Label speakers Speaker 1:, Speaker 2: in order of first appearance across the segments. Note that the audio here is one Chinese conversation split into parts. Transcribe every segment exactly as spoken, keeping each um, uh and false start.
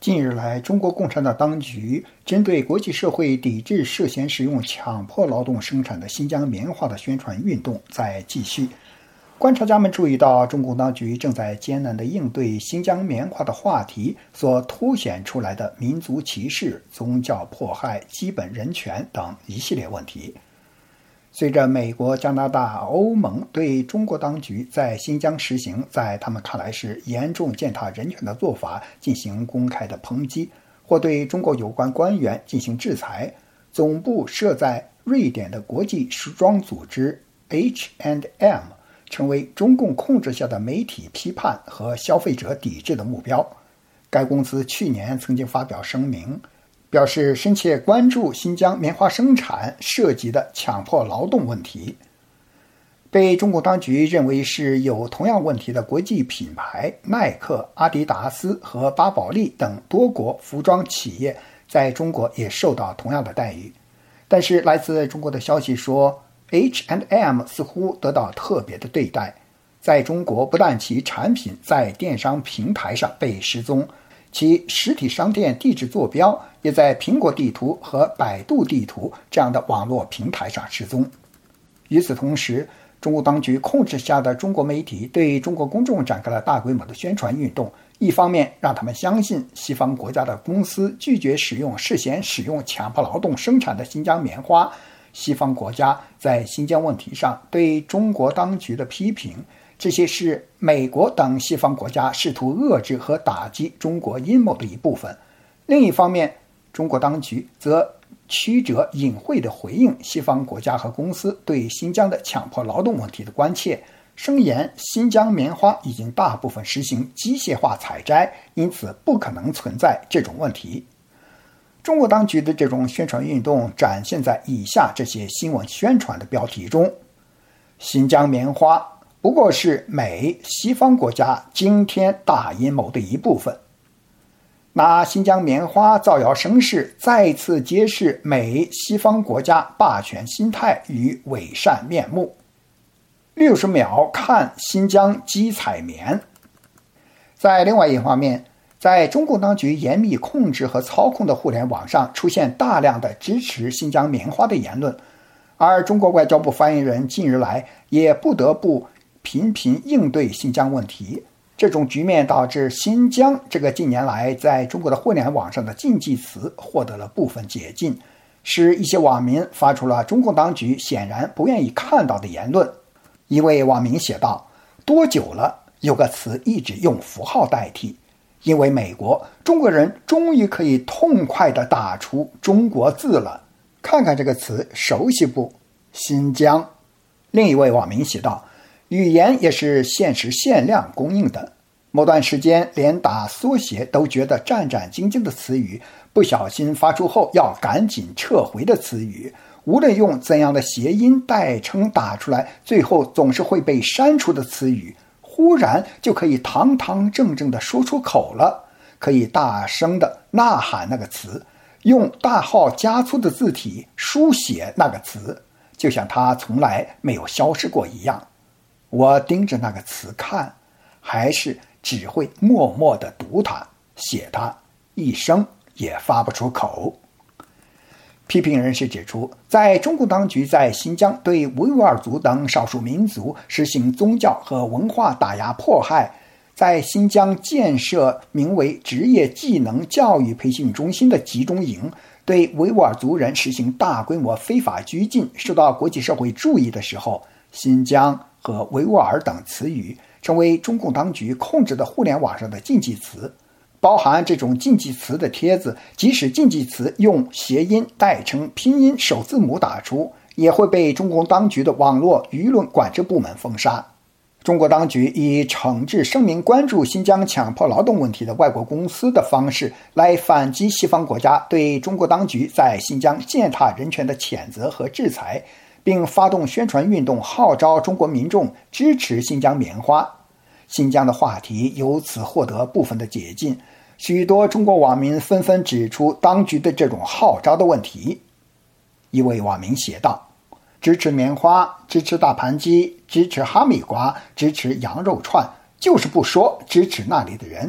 Speaker 1: 近日来，中国共产党当局针对国际社会抵制涉嫌使用强迫劳动生产的新疆棉花的宣传运动在继续。观察家们注意到，中共当局正在艰难地应对新疆棉花的话题所凸显出来的民族歧视、宗教迫害、基本人权等一系列问题。随着美国、加拿大、欧盟对中国当局在新疆实行在他们看来是严重践踏人权的做法进行公开的抨击，或对中国有关官员进行制裁，总部设在瑞典的国际时装组织 H and M 成为中共控制下的媒体批判和消费者抵制的目标。该公司去年曾经发表声明，表示深切关注新疆棉花生产涉及的强迫劳动问题。被中国当局认为是有同样问题的国际品牌耐克、阿迪达斯和巴宝莉等多国服装企业在中国也受到同样的待遇。但是来自中国的消息说 H and M 似乎得到特别的对待，在中国不但其产品在电商平台上被失踪，其实体商店地址坐标也在苹果地图和百度地图这样的网络平台上失踪。与此同时，中国当局控制下的中国媒体对中国公众展开了大规模的宣传运动，一方面让他们相信西方国家的公司拒绝使用涉嫌使用强迫劳动生产的新疆棉花，西方国家在新疆问题上对中国当局的批评，这些是美国等西方国家试图遏制和打击中国阴谋的一部分。另一方面，中国当局则曲折隐晦地回应西方国家和公司对新疆的强迫劳动问题的关切，声言新疆棉花已经大部分实行机械化采摘，因此不可能存在这种问题。中国当局的这种宣传运动展现在以下这些新闻宣传的标题中：新疆棉花不过是美西方国家惊天大阴谋的一部分。拿新疆棉花造谣生事，再次揭示美西方国家霸权心态与伪善面目。六十秒看新疆机采棉。在另外一方面，在中共当局严密控制和操控的互联网上出现大量的支持新疆棉花的言论，而中国外交部发言人近日来也不得不频频应对新疆问题。这种局面导致新疆这个近年来在中国的互联网上的禁忌词获得了部分解禁，使一些网民发出了中共当局显然不愿意看到的言论。一位网民写道：多久了有个词一直用符号代替，因为美国中国人终于可以痛快地打出中国字了，看看这个词熟悉不？新疆。另一位网民写道：语言也是限时限量供应的，某段时间连打缩写都觉得战战兢兢的词语，不小心发出后要赶紧撤回的词语，无论用怎样的谐音代称打出来，最后总是会被删除的词语，忽然就可以堂堂正正地说出口了，可以大声地呐喊那个词，用大号加粗的字体书写那个词，就像它从来没有消失过一样。我盯着那个词看，还是只会默默地读它、写它，一声也发不出口。批评人士指出，在中共当局在新疆对维吾尔族等少数民族实行宗教和文化打压迫害，在新疆建设名为职业技能教育培训中心的集中营，对维吾尔族人实行大规模非法拘禁，受到国际社会注意的时候，新疆和维吾尔等词语成为中共当局控制的互联网上的禁忌词。包含这种禁忌词的帖子，即使禁忌词用谐音代称拼音首字母打出，也会被中共当局的网络舆论管制部门封杀。中国当局以惩治声明关注新疆强迫劳动问题的外国公司的方式来反击西方国家对中国当局在新疆践踏人权的谴责和制裁，并发动宣传运动，号召中国民众支持新疆棉花。新疆的话题由此获得部分的解禁，许多中国网民纷纷指出当局的这种号召的问题。一位网民写道：支持棉花，支持大盘鸡，支持哈密瓜，支持羊肉串，就是不说支持那里的人。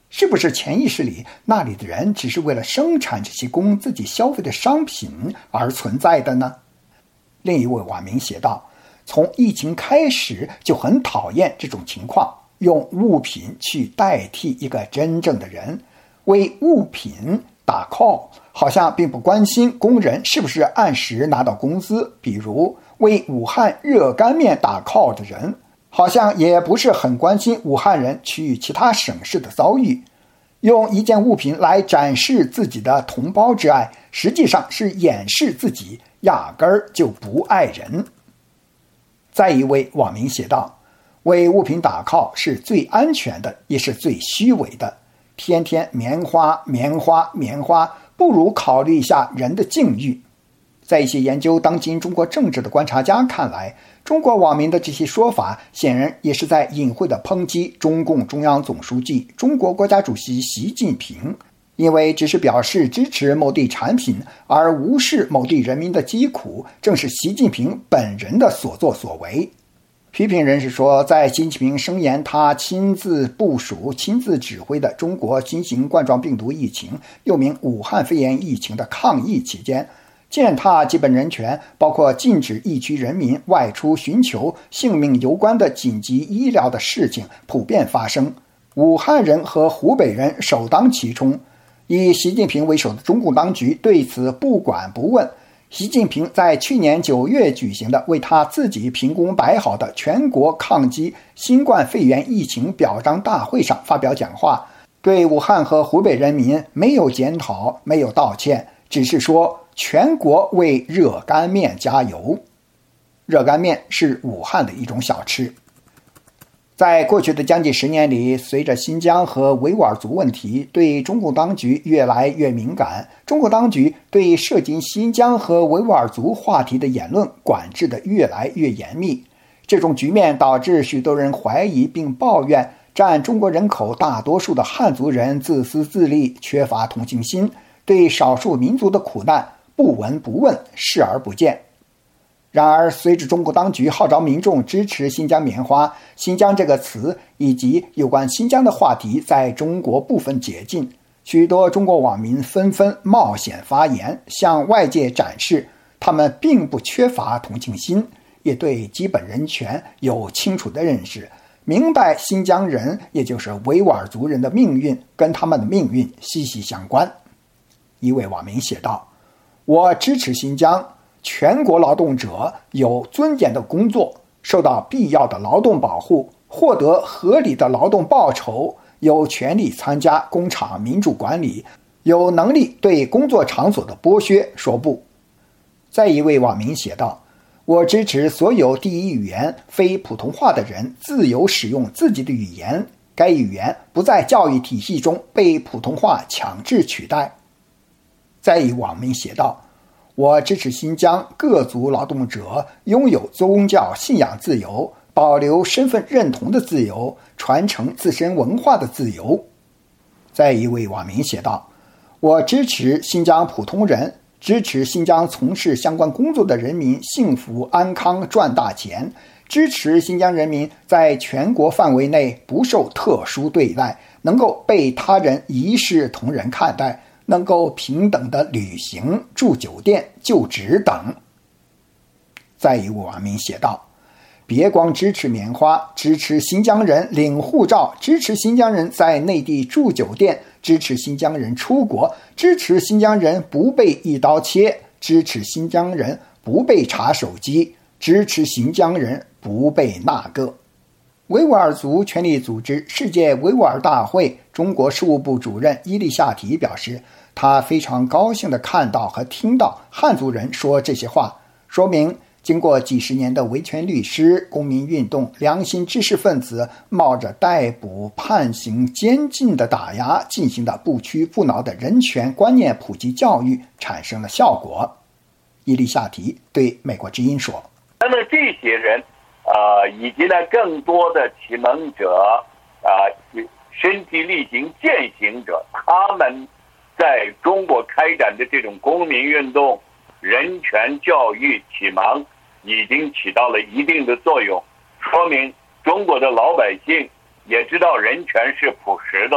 Speaker 1: 是不是潜意识里那里的人只是为了生产这些供自己消费的商品而存在的呢？另一位网民写道，从疫情开始就很讨厌这种情况，用物品去代替一个真正的人，为物品打 call， 好像并不关心工人是不是按时拿到工资。比如为武汉热干面打 call 的人，好像也不是很关心武汉人去其他省市的遭遇。用一件物品来展示自己的同胞之爱，实际上是掩饰自己压根儿就不爱人。再一位网民写道，为物品打 call 是最安全的，也是最虚伪的。天天棉花棉花棉花，不如考虑一下人的境遇。在一些研究当今中国政治的观察家看来，中国网民的这些说法显然也是在隐晦地抨击中共中央总书记、中国国家主席习近平，因为只是表示支持某地产品而无视某地人民的疾苦，正是习近平本人的所作所为。批评人士说，在习近平声言他亲自部署、亲自指挥的中国新型冠状病毒疫情，又名武汉肺炎疫情的抗疫期间，践踏基本人权，包括禁止疫区人民外出寻求性命攸关的紧急医疗的事情普遍发生，武汉人和湖北人首当其冲。以习近平为首的中共当局对此不管不问。习近平在去年九月举行的为他自己评功摆好的全国抗击新冠肺炎疫情表彰大会上发表讲话，对武汉和湖北人民没有检讨，没有道歉，只是说全国为热干面加油。热干面是武汉的一种小吃。在过去的将近十年里，随着新疆和维吾尔族问题对中共当局越来越敏感，中国当局对涉及新疆和维吾尔族话题的言论管制得越来越严密。这种局面导致许多人怀疑并抱怨占中国人口大多数的汉族人自私自利，缺乏同情心，对少数民族的苦难不闻不问，视而不见。然而，随着中国当局号召民众支持新疆棉花，新疆这个词以及有关新疆的话题在中国部分解禁，许多中国网民纷纷冒险发言，向外界展示他们并不缺乏同情心，也对基本人权有清楚的认识，明白新疆人也就是维吾尔族人的命运跟他们的命运息息相关。一位网民写道，我支持新疆全国劳动者有尊严的工作，受到必要的劳动保护，获得合理的劳动报酬，有权利参加工厂民主管理，有能力对工作场所的剥削说不。再一位网民写道，我支持所有第一语言非普通话的人自由使用自己的语言，该语言不在教育体系中被普通话强制取代。再一网民写道，我支持新疆各族劳动者拥有宗教信仰自由，保留身份认同的自由，传承自身文化的自由。再一位网民写道，我支持新疆普通人，支持新疆从事相关工作的人民幸福安康赚大钱，支持新疆人民在全国范围内不受特殊对待，能够被他人一视同仁看待，能够平等的旅行、住酒店、就职等。再一位网民写道，别光支持棉花，支持新疆人领护照，支持新疆人在内地住酒店，支持新疆人出国，支持新疆人不被一刀切，支持新疆人不被查手机，支持新疆人不被那个。维吾尔族权利组织世界维吾尔大会中国事务部主任伊丽夏提表示，他非常高兴地看到和听到汉族人说这些话，说明经过几十年的维权律师、公民运动、良心知识分子冒着逮捕、判刑、监禁的打压进行的不屈不挠的人权观念普及教育产生了效果。伊丽夏提对美国之音说，
Speaker 2: 那么这些人呃，以及呢更多的启蒙者啊、呃，身体力行践行者，他们在中国开展的这种公民运动、人权教育启蒙已经起到了一定的作用，说明中国的老百姓也知道人权是朴实的了，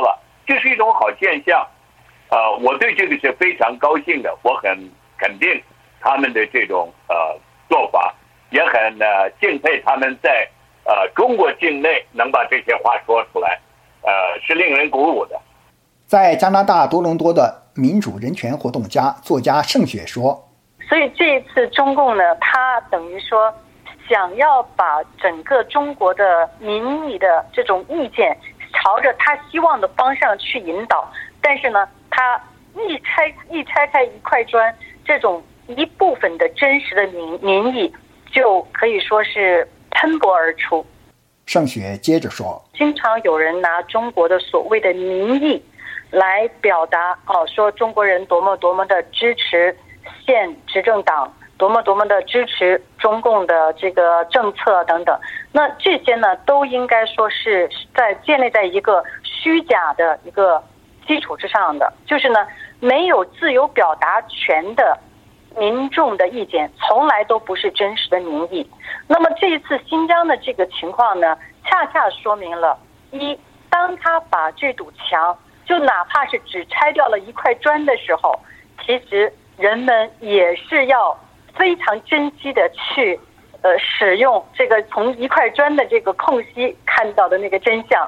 Speaker 2: 这是一种好现象。呃，我对这个是非常高兴的，我很肯定他们的这种呃做法，也很呃敬佩他们在呃中国境内能把这些话说出来，呃，是令人鼓舞的。
Speaker 1: 在加拿大多伦多的民主人权活动家作家盛雪说：“
Speaker 3: 所以这一次中共呢，他等于说想要把整个中国的民意的这种意见朝着他希望的方向去引导，但是呢。”他一拆一拆开一块砖，这种一部分的真实的民民意就可以说是喷薄而出。
Speaker 1: 盛雪接着说：“
Speaker 3: 经常有人拿中国的所谓的民意来表达，哦，说中国人多么多么的支持现执政党，多么多么的支持中共的这个政策等等。那这些呢，都应该说是在建立在一个虚假的一个。”基础之上的，就是呢，没有自由表达权的民众的意见，从来都不是真实的民意。那么这一次新疆的这个情况呢，恰恰说明了：一，当他把这堵墙，就哪怕是只拆掉了一块砖的时候，其实人们也是要非常珍惜的去，呃，使用这个从一块砖的这个空隙看到的那个真相。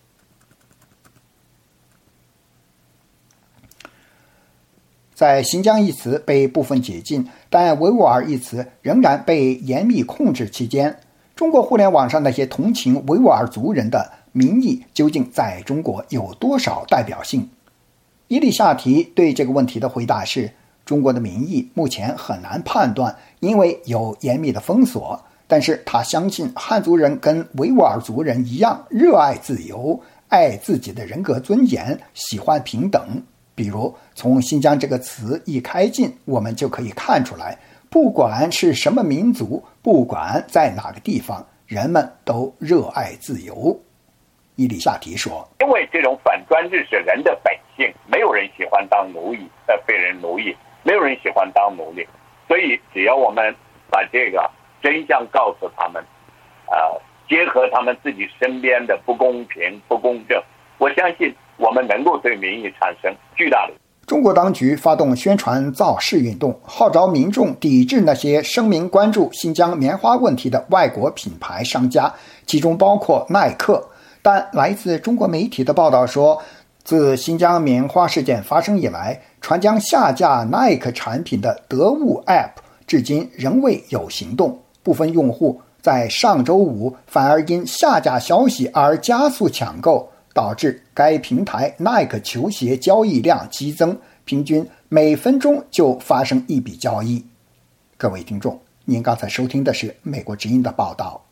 Speaker 1: 在新疆一词被部分解禁，但维吾尔一词仍然被严密控制期间，中国互联网上那些同情维吾尔族人的民意究竟在中国有多少代表性？伊丽夏提对这个问题的回答是：中国的民意目前很难判断，因为有严密的封锁。但是他相信汉族人跟维吾尔族人一样热爱自由，爱自己的人格尊严，喜欢平等。比如从新疆这个词一开禁，我们就可以看出来，不管是什么民族，不管在哪个地方，人们都热爱自由。伊丽夏提说：“
Speaker 2: 因为这种反专制是人的本性，没有人喜欢当奴役，呃，被人奴役，没有人喜欢当奴隶。所以，只要我们把这个真相告诉他们，呃，结合他们自己身边的不公平、不公正，我相信。”我们能够对民意产生巨大的。
Speaker 1: 中国当局发动宣传造势运动，号召民众抵制那些声明关注新疆棉花问题的外国品牌商家，其中包括耐克。但来自中国媒体的报道说，自新疆棉花事件发生以来，传将下架耐克产品的得物 App 至今仍未有行动。部分用户在上周五反而因下架消息而加速抢购，导致该平台耐克球鞋交易量激增，平均每分钟就发生一笔交易。各位听众，您刚才收听的是美国之音的报道。